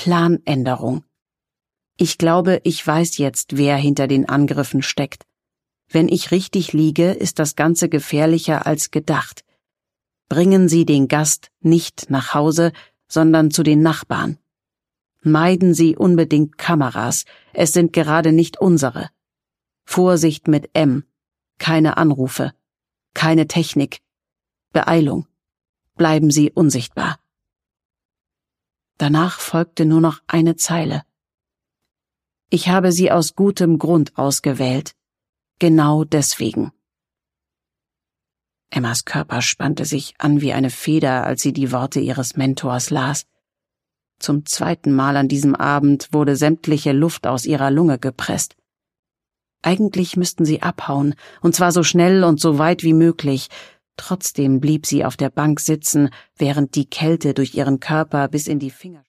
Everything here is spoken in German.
Planänderung. Ich glaube, ich weiß jetzt, wer hinter den Angriffen steckt. Wenn ich richtig liege, ist das Ganze gefährlicher als gedacht. Bringen Sie den Gast nicht nach Hause, sondern zu den Nachbarn. Meiden Sie unbedingt Kameras, es sind gerade nicht unsere. Vorsicht mit M, keine Anrufe, keine Technik, Beeilung, bleiben Sie unsichtbar. Danach folgte nur noch eine Zeile. Ich habe Sie aus gutem Grund ausgewählt, genau deswegen. Emmas Körper spannte sich an wie eine Feder, als sie die Worte ihres Mentors las. Zum zweiten Mal an diesem Abend wurde sämtliche Luft aus ihrer Lunge gepresst. Eigentlich müssten sie abhauen, und zwar so schnell und so weit wie möglich. Trotzdem blieb sie auf der Bank sitzen, während die Kälte durch ihren Körper bis in die Finger